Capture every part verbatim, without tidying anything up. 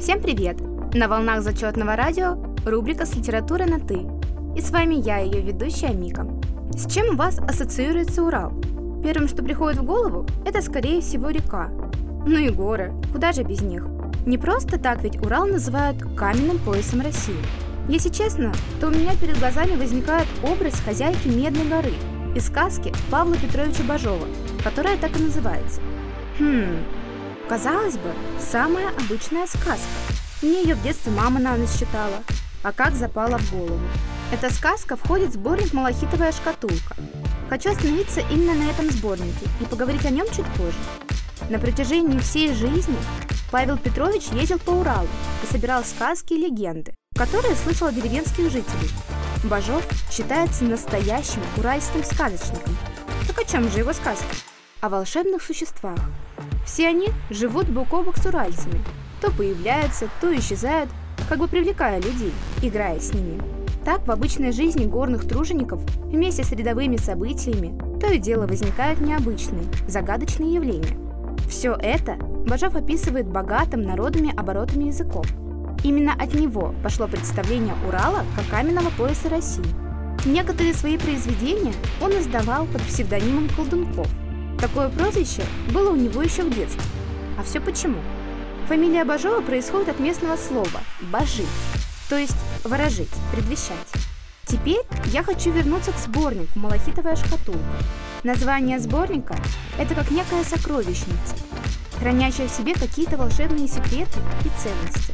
Всем привет! На волнах зачетного радио рубрика с литературой на «ты». И с вами я, ее ведущая Мика. С чем у вас ассоциируется Урал? Первым, что приходит в голову, это скорее всего река. Ну и горы, куда же без них? Не просто так ведь Урал называют каменным поясом России. Если честно, то у меня перед глазами возникает образ хозяйки Медной горы из сказки Павла Петровича Бажова, которая так и называется. Хм, казалось бы, самая обычная сказка. Мне ее в детстве мама на ночь читала, а как запала в голову. Эта сказка входит в сборник «Малахитовая шкатулка». Хочу остановиться именно на этом сборнике и поговорить о нем чуть позже. На протяжении всей жизни Павел Петрович ездил по Уралу и собирал сказки и легенды, которые слышал от деревенских жителей. Бажов считается настоящим уральским сказочником. Так о чем же его сказки? О волшебных существах. Все они живут бок о бок с уральцами, то появляются, то исчезают, как бы привлекая людей, играя с ними. Так в обычной жизни горных тружеников вместе с рядовыми событиями то и дело возникают необычные, загадочные явления. Все это Бажов описывает богатым народными оборотами языков. Именно от него пошло представление Урала как каменного пояса России. Некоторые свои произведения он издавал под псевдонимом Колдунков. Такое прозвище было у него еще в детстве. А все почему? Фамилия Бажова происходит от местного слова «бажить», то есть ворожить, предвещать. Теперь я хочу вернуться к сборнику «Малахитовая шкатулка». Название сборника – это как некая сокровищница, хранящая в себе какие-то волшебные секреты и ценности.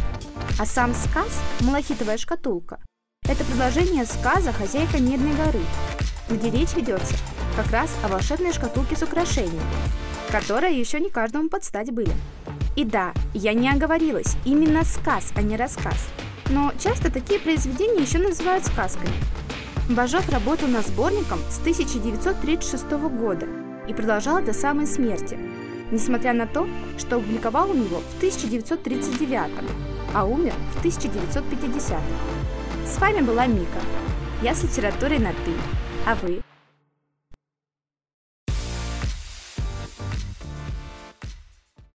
А сам сказ «Малахитовая шкатулка» – это продолжение сказа «Хозяйка Медной горы», где речь ведется как раз о волшебной шкатулке с украшениями, которые еще не каждому подстать были. И да, я не оговорилась, именно сказ, а не рассказ. Но часто такие произведения еще называют сказками. Бажов работал над сборником с тысяча девятьсот тридцать шестого года и продолжал до самой смерти, несмотря на то, что опубликовал он его в тысяча девятьсот тридцать девятом, а умер в тысяча девятьсот пятидесятом. С вами была Мика. Я с литературой на «ты». А вы?